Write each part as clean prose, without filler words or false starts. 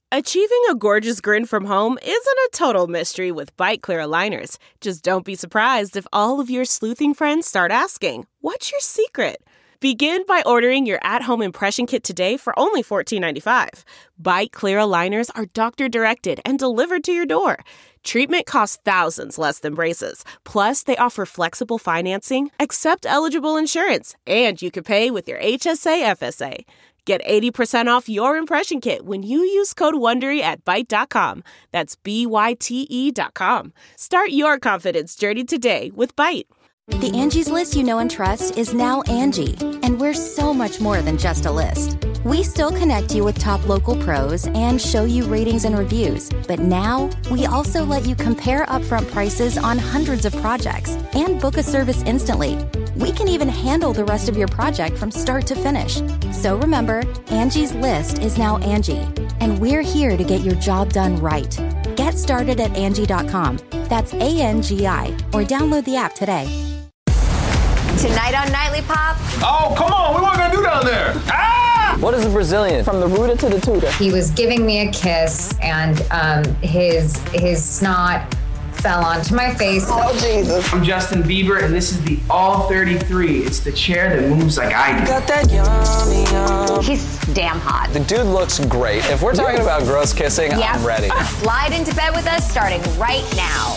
Achieving a gorgeous grin from home isn't a total mystery with Byte Clear aligners. Just don't be surprised if all of your sleuthing friends start asking, "What's your secret?" Begin by ordering your at-home impression kit today for only $14.95. Byte Clear aligners are doctor-directed and delivered to your door. Treatment costs thousands less than braces. Plus, they offer flexible financing, accept eligible insurance, and you can pay with your HSA FSA. Get 80% off your impression kit when you use code WONDERY at Byte.com. That's BYTE.com. Start your confidence journey today with Byte. The Angie's List you know and trust is now Angie, and we're so much more than just a list. We still connect you with top local pros and show you ratings and reviews, but now we also let you compare upfront prices on hundreds of projects and book a service instantly. We can even handle the rest of your project from start to finish. So remember, Angie's List is now Angie, and we're here to get your job done right. Get started at Angie.com. That's ANGI, or download the app today. Tonight on Nightly Pop. Oh, come on. What am I going to do down there? Ah! What is a Brazilian? From the rooter to the tutor. He was giving me a kiss, and his snot fell onto my face. Oh, Jesus. I'm Justin Bieber, and this is the All 33. It's the chair that moves like I do. Got that yummy, yum. He's damn hot. The dude looks great. If we're talking about gross kissing, Yep. I'm ready. Slide into bed with us starting right now.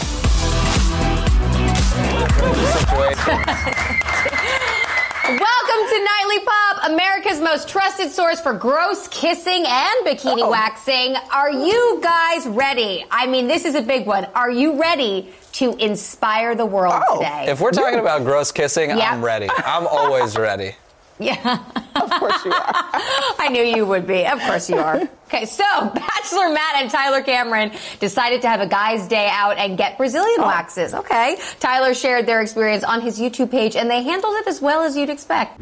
Welcome to Nightly Pop, America's most trusted source for gross kissing and bikini waxing. Are you guys ready? I mean, this is a big one. Are you ready to inspire the world today? If we're talking about gross kissing, Yep. I'm ready. I'm always ready. Yeah. Of course you are. I knew you would be. Of course you are. Okay, so Bachelor Matt and Tyler Cameron decided to have a guy's day out and get Brazilian waxes. Okay. Tyler shared their experience on his YouTube page, and they handled it as well as you'd expect.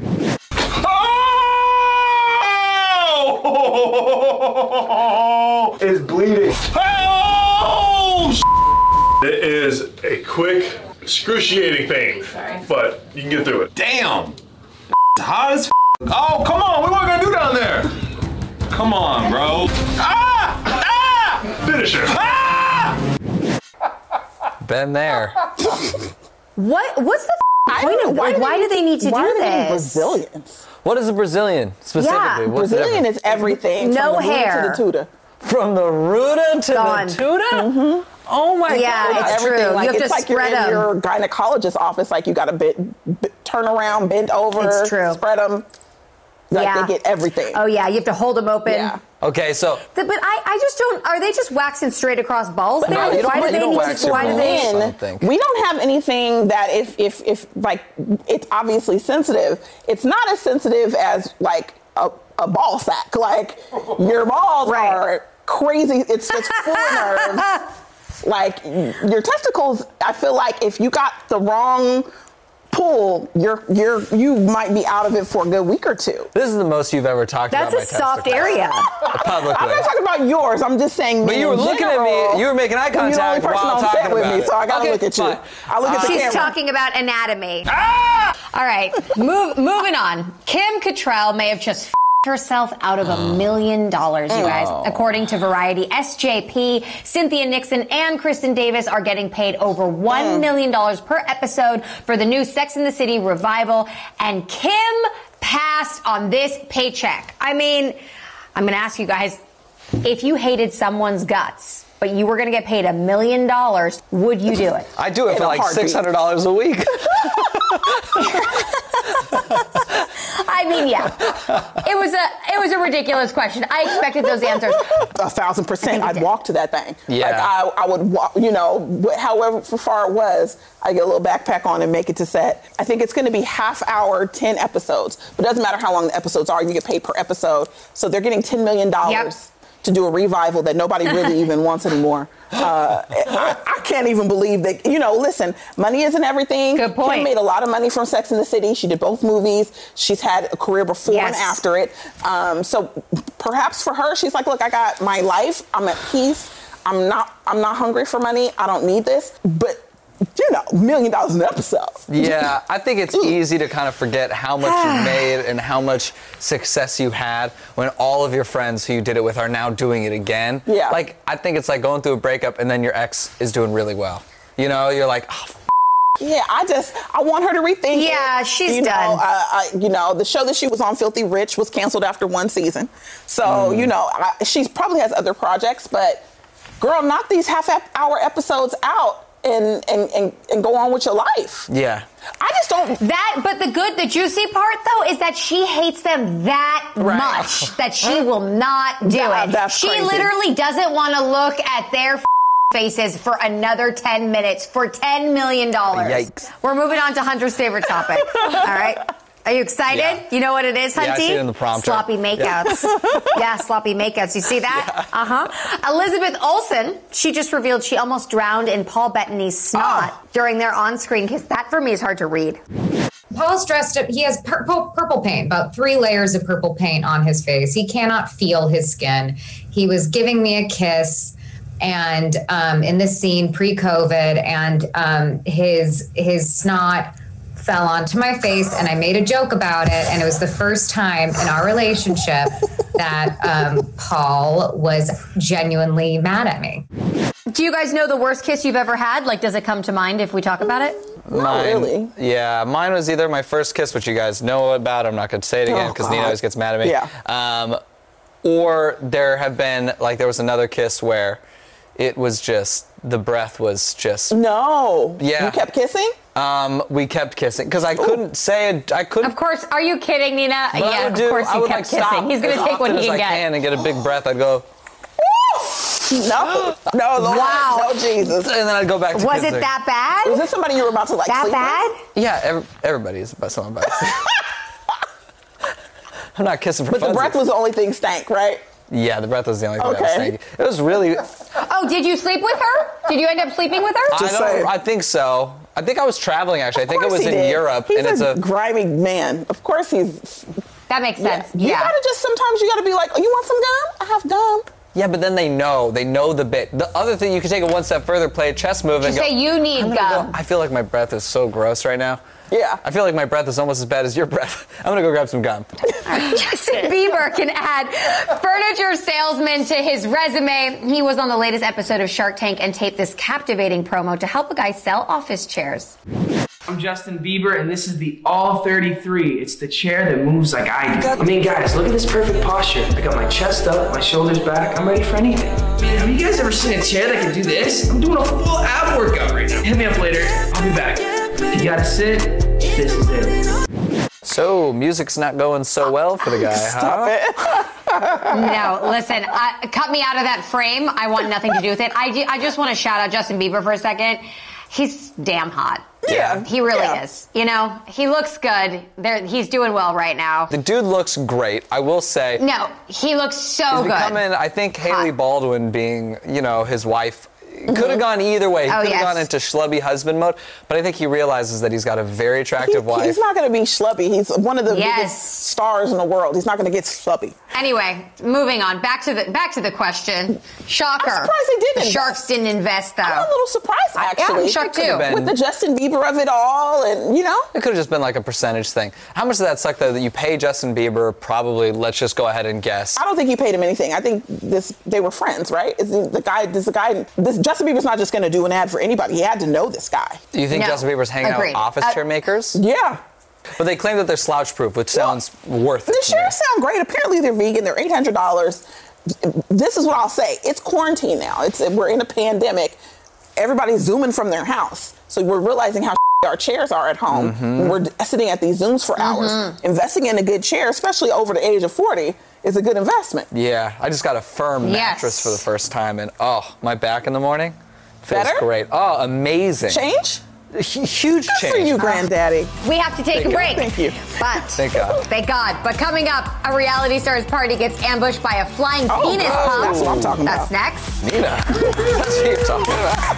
Oh! It's bleeding. Oh! It is a quick, excruciating pain. Sorry. But you can get through it. Damn! Hot as Oh, come on! What am I gonna do down there? Come on, bro. Ah! Ah! Finish her. Ah! Been there. What's the point of why do they need to do this? Brazilians. What is a Brazilian specifically? Yeah. What's the Brazilian difference? is everything. No from the hair. rooter to the tutor. From the rooter to Gone. the tutor? Mm-hmm. Oh my Yeah, God. it's true. Everything. Like, You have it's to like you're spread in them. your gynecologist's office. Like you got to turn around, bend over, It's true. spread them. Like Yeah. they get everything. Oh, yeah, you have to hold them open. Yeah. Okay, so But I just don't. Are they just waxing straight across balls there? no, you don't- Why do you they don't need wax to? your Why do balls. they? I don't think. We don't have anything that if like it's obviously sensitive. It's not as sensitive as like a ball sack. Like your balls Right. are crazy. It's just full of nerves. Like your testicles, I feel like if you got the wrong pull, you might be out of it for a good week or two. this is the most you've ever talked That's about a my soft testicles. area. Publicly. I'm not talking about yours. I'm just saying. But you were looking at me. You were making eye You're the only contact person while on talking set with about me, it. so I gotta Okay, look at you. fine. I look at the She's camera. talking about anatomy. Ah! All right, moving on. Kim Cattrall may have just herself out of $1 million, you guys. According to Variety, SJP, Cynthia Nixon, and Kristen Davis are getting paid over $1 million per episode for the new Sex and the City revival, and Kim passed on this paycheck. I mean, I'm going to ask you guys, if you hated someone's guts, but you were going to get paid $1 million, would you do it? I do it In for a like heartbeat. $600 a week. I mean, yeah, it was a ridiculous question. I expected those answers. 1,000%. I'd walk to that thing. Yeah. Like I would walk, however far it was, I get a little backpack on and make it to set. I think it's going to be half hour, 10 episodes. But it doesn't matter how long the episodes are. You get paid per episode. So they're getting $10 million to do a revival that nobody really even wants anymore. I can't even believe that, listen, money isn't everything. Good point. Kim made a lot of money from Sex and the City. She did both movies. She's had a career before and after it. So perhaps for her, she's like, look, I got my life. I'm at peace. I'm not hungry for money. I don't need this. But $1 million an episode. Yeah, I think it's easy to kind of forget how much you made and how much success you had when all of your friends who you did it with are now doing it again. Yeah. Like, I think it's like going through a breakup and then your ex is doing really well. You know, you're like, oh, Yeah, I want her to rethink it. Yeah, she's done. The show that she was on, Filthy Rich, was canceled after one season. So, she probably has other projects, but girl, knock these half-hour episodes out and go on with your life. yeah. I just don't. But the juicy part though is that she hates them that much that she will not do it. That's she crazy. literally doesn't want to look at their faces for another 10 minutes for $10 million. Yikes. We're moving on to Hunter's favorite topic. All right. Are you excited? Yeah. You know what it is, Hunty? Yeah, I see it in the prompter. Sloppy makeouts. Yeah, sloppy makeouts. You see that? Yeah. Uh-huh. Elizabeth Olsen, she just revealed she almost drowned in Paul Bettany's snot during their on-screen kiss. That for me is hard to read. Paul's dressed up. He has purple paint, about 3 layers of purple paint on his face. He cannot feel his skin. He was giving me a kiss, and in this scene pre-COVID, and his snot fell onto my face, and I made a joke about it, and it was the first time in our relationship that Paul was genuinely mad at me. Do you guys know the worst kiss you've ever had? Like, does it come to mind if we talk about it? Not really. Yeah, mine was either my first kiss, which you guys know about. I'm not going to say it again because Nina always gets mad at me. Yeah. Or there have been, like, there was another kiss where it was just, the breath was just... No. Yeah. You kept kissing? We kept kissing because I couldn't say it. I couldn't. Of course. Are you kidding, Nina? What I Yeah, would of do, course I you would, kept like, kissing. stop He's going to as take what often he as can I get. can and get a big breath. I'd go, No. No, Lord. Wow. No, Jesus. and then I'd go back to Was kissing. it that bad? Was this somebody you were about to like That sleep bad? Yeah, everybody is about someone about I'm not kissing for with? But the funsies. breath was the only thing stank, right? Yeah, the breath was the only thing that was Okay. stanky. It was really... Oh, did you sleep with her? Did you end up sleeping with her? I think so. I think I was traveling, actually. I think it was in Europe. He's and it's a grimy man. Of course he's... That makes sense. You Yeah. gotta just, sometimes you gotta be like, oh, you want some gum? I have gum. Yeah, but then they know the bit. The other thing, you can take it one step further, play a chess move and Just go, say you need I'm gonna gum. go, I feel like my breath is so gross right now. Yeah. I feel like my breath is almost as bad as your breath. I'm gonna go grab some gum. Justin Bieber can add furniture salesman to his resume. He was on the latest episode of Shark Tank and taped this captivating promo to help a guy sell office chairs. I'm Justin Bieber, and this is the All 33. It's the chair that moves like I do. I mean, guys, look at this perfect posture. I got my chest up, my shoulders back. I'm ready for anything. Man, have you guys ever seen a chair that can do this? I'm doing a full ab workout right now. Hit me up later. I'll be back. If you gotta sit, this is it. So, music's not going so well for the guy, huh? No, listen, cut me out of that frame. I want nothing to do with it. I just want to shout out Justin Bieber for a second. He's damn hot. Yeah. He really is. You know, he looks good. He's doing well right now. The dude looks great, I will say. No, he looks so He's good. becoming, I think Haley Baldwin being, his wife, could have gone either way. He could have gone into schlubby husband mode, but I think he realizes that he's got a very attractive wife. He's not going to be schlubby. He's one of the biggest stars in the world. He's not going to get schlubby. Anyway, moving on. Back to the question. Shocker. I'm surprised they didn't invest. Sharks didn't invest, though. I'm a little surprised, actually. I'm shocked, too. With the Justin Bieber of it all, and, It could have just been like a percentage thing. How much does that suck, though, that you pay Justin Bieber, probably, let's just go ahead and guess. I don't think he paid him anything. I think they were friends, right? Justin Bieber's not just going to do an ad for anybody. He had to know this guy. Do you think Justin Bieber's hanging out with office chair makers? Yeah. But they claim that they're slouch-proof, which sounds worth it. The chairs sound great. Apparently they're vegan. They're $800. This is what I'll say. It's quarantine now. We're in a pandemic. Everybody's Zooming from their house. So we're realizing how our chairs are at home. Mm-hmm. We're sitting at these Zooms for hours. Investing in a good chair, especially over the age of 40, is a good investment. Yeah, I just got a firm mattress for the first time, and my back in the morning feels great. Oh, amazing. Change? Huge change. Good for you, Granddaddy. We have to take a break. Thank you. But Thank God. Thank God. But coming up, a reality star's party gets ambushed by a flying penis pump. That's what I'm talking about. That's next. Nina, that's what you're talking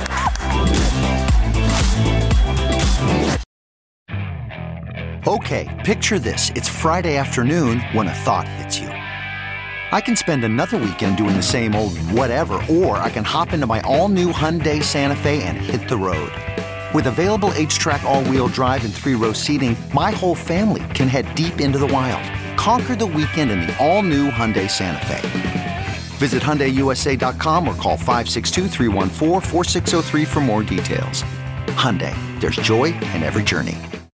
about. Okay, picture this. It's Friday afternoon when a thought hits you. I can spend another weekend doing the same old whatever, or I can hop into my all-new Hyundai Santa Fe and hit the road. With available H-Track all-wheel drive and 3-row seating, my whole family can head deep into the wild. Conquer the weekend in the all-new Hyundai Santa Fe. Visit HyundaiUSA.com or call 562-314-4603 for more details. Hyundai, there's joy in every journey.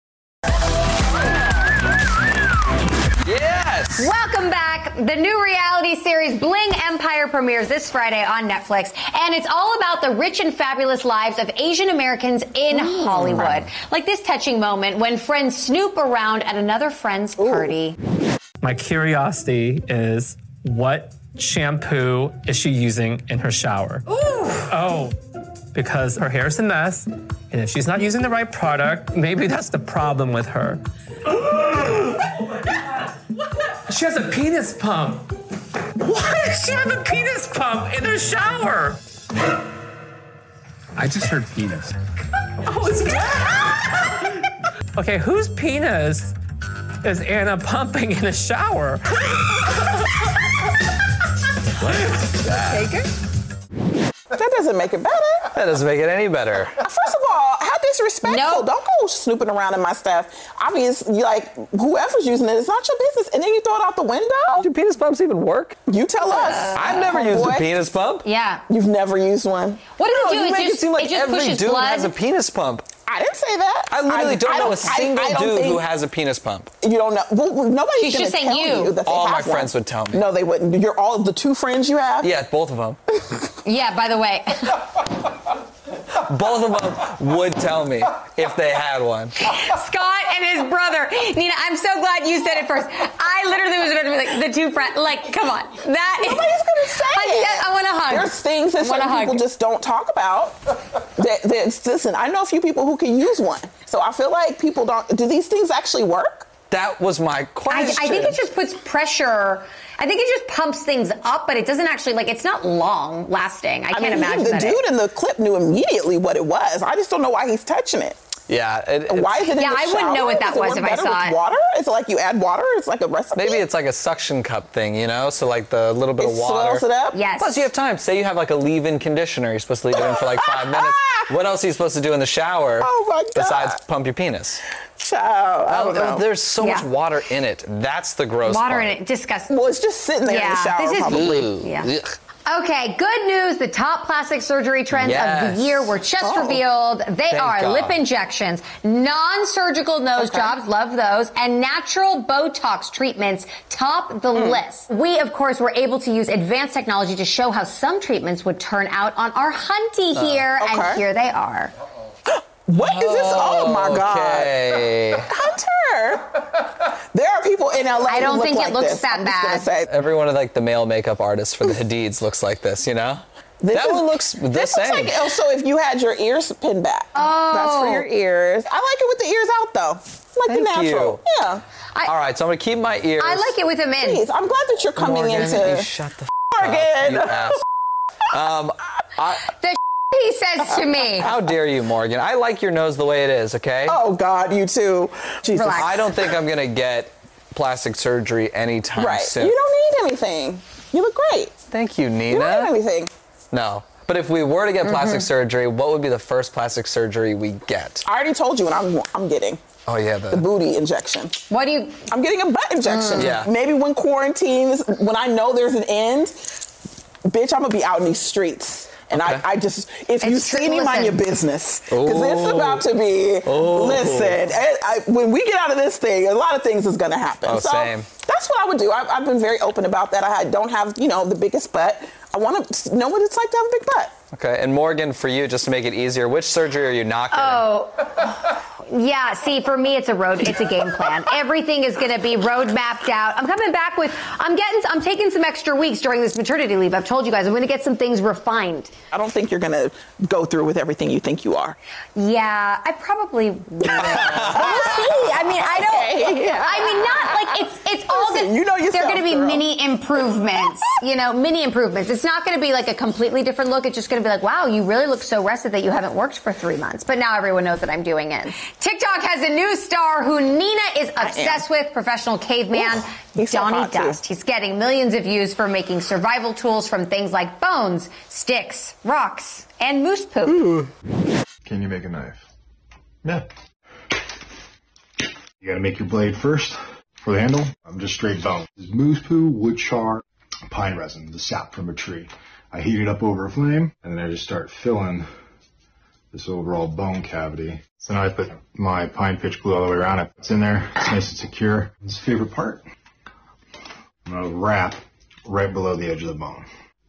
Yes! Welcome back. The new reality series Bling Empire premieres this Friday on Netflix, and it's all about the rich and fabulous lives of Asian Americans in Hollywood. Like this touching moment when friends snoop around at another friend's party. My curiosity is, what shampoo is she using in her shower? Oh, because her hair's a mess, and if she's not using the right product, maybe that's the problem with her. She has a penis pump. Why does she have a penis pump in her shower? I just heard penis. Oh, it's okay, whose penis is Anna pumping in the shower? What is that? Take it? That doesn't make it better. That doesn't make it any better. First of all, how disrespectful. Don't go snooping around in my stuff. Obviously, like, whoever's using it, it's not your business. And then you throw it out the window? Do penis pumps even work? You tell us. I've never used a penis pump. Yeah. You've never used one? What does it do? You make it seem like every dude has a penis pump. I didn't say that. I literally don't know a single dude who has a penis pump. You don't know. Well, nobody's She's going just to tell saying you that they all have my friends one. would tell me. No, they wouldn't. You're all the two friends you have? Yeah, both of them. Yeah, by the way. Both of them would tell me if they had one. Scott and his brother. Nina, I'm so glad you said it first. I literally was about to be like, the two friends. Like, come on. That Nobody's going to say it. I want to hug. There's things that some people just don't talk about. Listen, I know a few people who can use one. So I feel like people don't. Do these things actually work? That was my question. I think it just puts pressure. I think it just pumps things up, but it doesn't actually, like, it's not long lasting. I can't imagine the dude in the clip knew immediately what it was. I just don't know why he's touching it. Yeah. Why is it in the shower? I wouldn't know what that was if I saw it. Water? Is it like you add water? It's like a recipe? Maybe it's like a suction cup thing, you know? So like the little bit of water. Swells it up? Yes. Plus you have time. Say you have like a leave-in conditioner. You're supposed to leave it in for like 5 minutes. What else are you supposed to do in the shower besides pump your penis? Child, I don't know. There's so much water in it. That's the gross part. Water in it, disgusting. Well, it's just sitting there in the shower this is, probably. Yeah. Okay, good news. The top plastic surgery trends of the year were just revealed. They are lip injections, non-surgical nose jobs, love those, and natural Botox treatments top the list. We, of course, were able to use advanced technology to show how some treatments would turn out on our hunty here, and here they are. What is this? Oh my God. Hunter! There are people in LA I don't who think look it like looks this. that I'm bad. just gonna say. Every one of like the male makeup artists for the Hadids looks like this, you know? That one looks the this same. Looks like also if you had your ears pinned back. Oh. That's for your ears. I like it with the ears out though. Like the natural. Yeah. All right, so I'm gonna keep my ears. I like it with them in. Please, I'm glad that you're coming Morgan, into. you shut the Morgan. up, you ass. The he says to me. How dare you, Morgan? I like your nose the way it is, okay? Oh, God, you too. Jesus. Relax. I don't think I'm going to get plastic surgery anytime soon. You don't need anything. You look great. Thank you, Nina. You don't need anything. No. But if we were to get plastic surgery, what would be the first plastic surgery we get? I already told you what I'm getting. Oh, yeah. The booty injection. What do you... I'm getting a butt injection. Yeah. Maybe when quarantines, when I know there's an end, bitch, I'm going to be out in these streets. And I just, if you see me, mind your business. Because it's about to be, listen, when we get out of this thing, a lot of things is going to happen. Oh, so same. That's what I would do. I've been very open about that. I don't have, the biggest butt. I want to know what it's like to have a big butt. Okay, and Morgan, for you, just to make it easier, which surgery are you not getting? Yeah, see, for me, it's a game plan. Everything is going to be road mapped out. I'm coming back with, I'm taking some extra weeks during this maternity leave. I've told you guys, I'm going to get some things refined. I don't think you're going to go through with everything you think you are. Yeah, I probably will. We'll see. I mean, not like it's all good. You know yourself, they're going to be girl. mini improvements, mini improvements. It's not going to be like a completely different look. It's just going to be like, wow, you really look so rested that you haven't worked for 3 months. But now everyone knows that I'm doing it. TikTok has a new star who Nina is obsessed with, professional caveman Donnie Dust. He's getting millions of views for making survival tools from things like bones, sticks, rocks, and moose poop. Can you make a knife? Yeah. You gotta make your blade first for the handle. I'm just straight bone. This is moose poo, wood char, pine resin, the sap from a tree. I heat it up over a flame, and then I just start filling this overall bone cavity. So now I put my pine pitch glue all the way around it. It's in there, it's nice and secure. This is the favorite part. I'm gonna wrap right below the edge of the bone.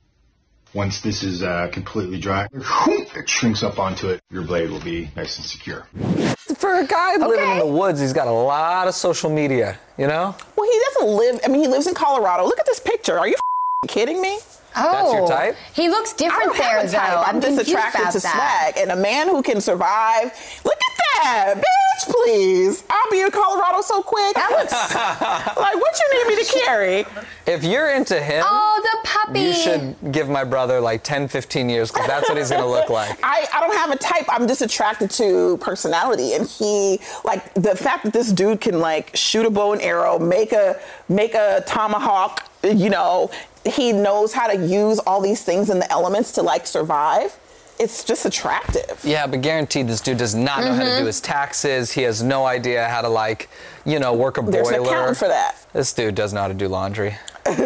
Once this is completely dry, it shrinks up onto it. Your blade will be nice and secure. For a guy living in the woods, he's got a lot of social media, you know? Well, he doesn't live, I mean, he lives in Colorado. Look at this picture. Are you kidding me? Oh, that's your type? He looks different there, though. I'm just attracted to swag. And a man who can survive. Look at that, bitch, please. I'll be in Colorado so quick. That looks like what you need me to carry. If you're into him, the puppy. You should give my brother like 10, 15 years because that's what he's going to look like. I don't have a type. I'm just attracted to personality. And he, like, the fact that this dude can, like, shoot a bow and arrow, make a tomahawk, you know, he knows how to use all these things in the elements to, like, survive. It's just attractive. Yeah, but guaranteed this dude does not know how to do his taxes. He has no idea how to, like, you know, work a boiler. There's an accountant for that. This dude does know how to do laundry.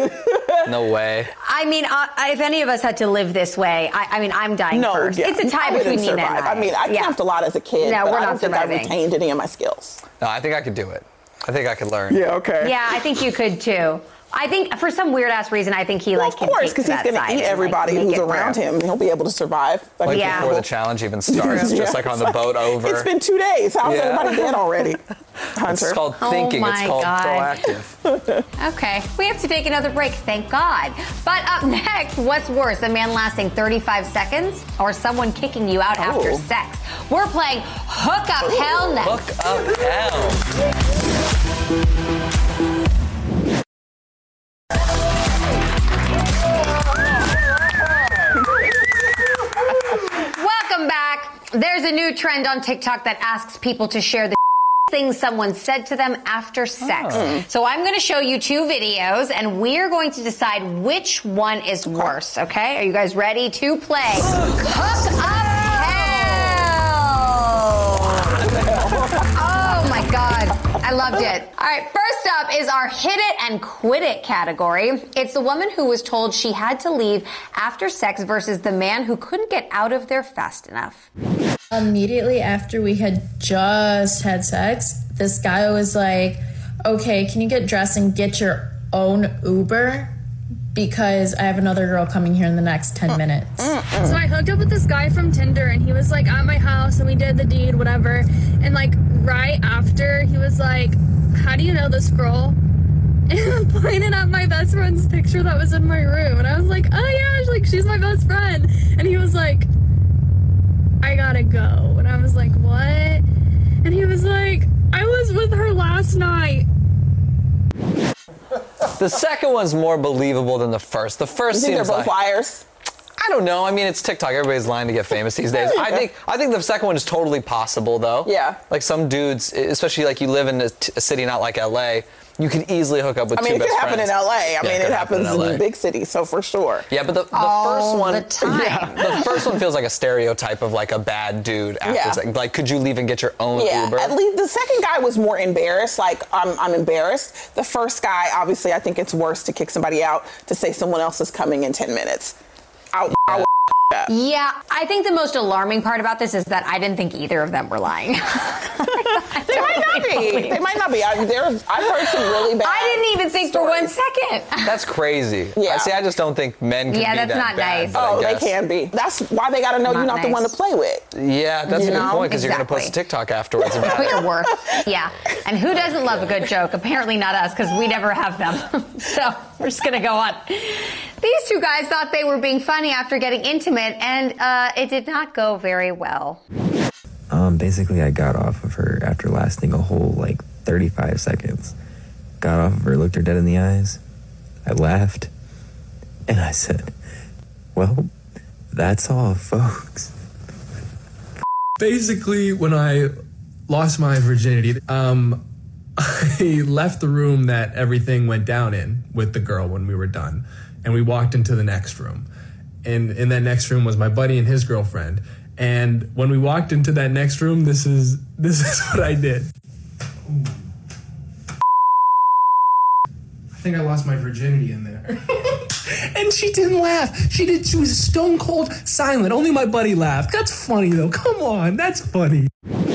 No way. I mean, if any of us had to live this way, I mean, I'm dying first. Yeah. It's a tie between me and survive. I mean, I camped a lot as a kid, but I don't think I retained any of my skills. No, I think I could do it. I think I could learn. Yeah, okay. Yeah, I think you could too. I think for some weird ass reason, I think he of course, because he's going to eat everybody who's around him. He'll be able to survive. Like before the challenge even starts, just like on the boat over. It's been 2 days. How's everybody dead already? Hunter. It's called thinking. It's called proactive. Okay, we have to take another break, thank God. But up next, what's worse, a man lasting 35 seconds or someone kicking you out after sex? We're playing Hook Up Hell next. Hook Up Hell. Welcome back. There's a new trend on TikTok that asks people to share the things someone said to them after sex. So I'm going to show you 2 videos, and we're going to decide which one is worse, okay? Are you guys ready to play Hook Up Hell? Oh, my God. I loved it. All right, first up is our Hit It and Quit It category. It's the woman who was told she had to leave after sex versus the man who couldn't get out of there fast enough. Immediately after we had just had sex, this guy was like, okay, can you get dressed and get your own Uber? Because I have another girl coming here in the next 10 minutes. So I hooked up with this guy from Tinder, and he was like at my house, and we did the deed, whatever. And like right after, he was like, how do you know this girl? And pointed at my best friend's picture that was in my room. And I was like, oh yeah, like she's my best friend. And he was like, I gotta go. And I was like, what? And he was like, I was with her last night. The second one's more believable than the first. The first You think seems they're both liars? I don't know. I mean, it's TikTok. Everybody's lying to get famous these days. I think the second one is totally possible, though. Yeah. Like some dudes, especially like you live in a city not like LA, you could easily hook up with two best friends. It could happen in LA. I mean, it happens in big cities, so for sure. Yeah, but the first one, the first one feels like a stereotype of like a bad dude after sex. Like, could you leave and get your own Uber? At least the second guy was more embarrassed. Like, I'm embarrassed. The first guy, obviously, I think it's worse to kick somebody out to say someone else is coming in 10 minutes. Yeah, I think the most alarming part about this is that I didn't think either of them were lying. They might not be. They might not be. I've heard some really bad. I didn't even think for 1 second. That's crazy. Yeah. I just don't think men can be that's that not bad. nice. Oh, they can be. That's why they got to know you're not the one to play with. Yeah, that's a good point, because you're going to post a TikTok afterwards about Put it. your worth. Yeah. And who doesn't love a good joke? Apparently not us, because we never have them. So we're just going to go on. These 2 guys thought they were being funny after getting intimate, and it did not go very well. Basically, I got off of her after lasting a whole, 35 seconds. Got off of her, looked her dead in the eyes. I laughed, and I said, well, that's all, folks. Basically, when I lost my virginity, I left the room that everything went down in with the girl when we were done, and we walked into the next room. And in that next room was my buddy and his girlfriend. And when we walked into that next room, this is what I did. I think I lost my virginity in there. And she didn't laugh. She was stone cold silent. Only my buddy laughed. That's funny though. Come on, that's funny.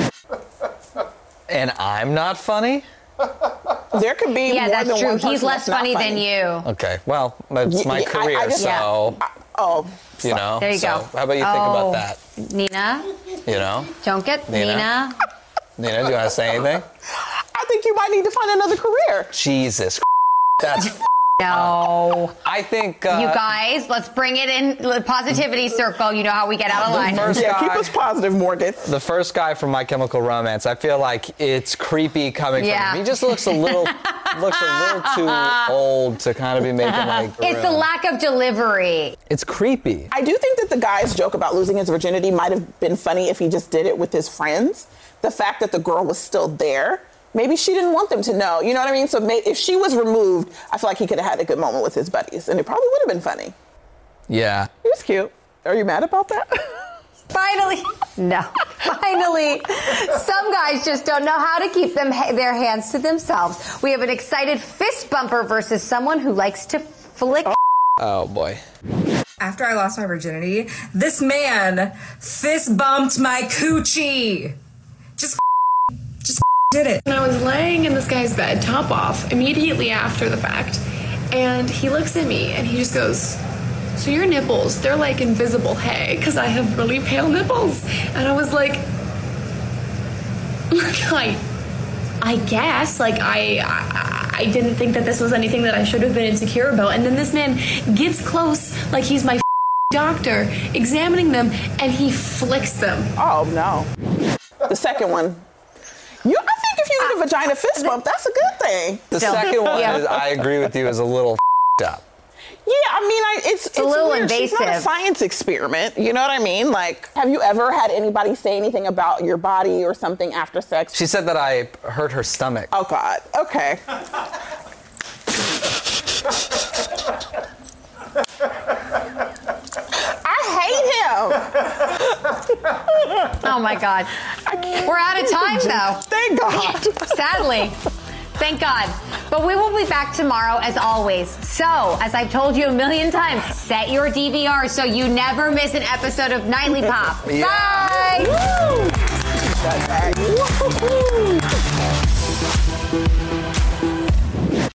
And I'm not funny? There could be more that's than true. one person He's less that's not funny than you. Okay, well, that's my career, so. You know? There you go. How about you think about that? Nina? You know? Don't get Nina. Nina, do you want to say anything? I think you might need to find another career. Jesus. That's No. I think... you guys, let's bring it in the positivity circle. You know how we get out of line. Keep us positive, Morgan. The first guy from My Chemical Romance, I feel like it's creepy coming from him. He just looks a little too old to kind of be making like... It's the lack of delivery. It's creepy. I do think that the guy's joke about losing his virginity might have been funny if he just did it with his friends. The fact that the girl was still there, maybe she didn't want them to know. You know what I mean? So if she was removed, I feel like he could have had a good moment with his buddies, and it probably would have been funny. Yeah. He was cute. Are you mad about that? Finally. No. Finally. Some guys just don't know how to keep their hands to themselves. We have an excited fist bumper versus someone who likes to flick. Oh, boy. After I lost my virginity, this man fist bumped my coochie. Just did it. And I was laying in this guy's bed, top off, immediately after the fact. And he looks at me and he just goes, so your nipples, they're like invisible hay, because I have really pale nipples. And I was like I guess, like, I didn't think that this was anything that I should have been insecure about. And then this man gets close, like he's my doctor, examining them, and he flicks them. Oh, no. The second one. I think if you get a vagina fist bump, that's a good thing. The second one, is, I agree with you, is a little up. Yeah, I mean, it's a little weird. invasive. She's not a science experiment. You know what I mean? Like, have you ever had anybody say anything about your body or something after sex? She said that I hurt her stomach. Oh, God. Okay. Oh my God. We're out of time though. Thank God. Sadly. Thank God. But we will be back tomorrow as always. So, as I've told you a million times, set your DVR so you never miss an episode of Nightly Pop. Yeah. Bye. Woo!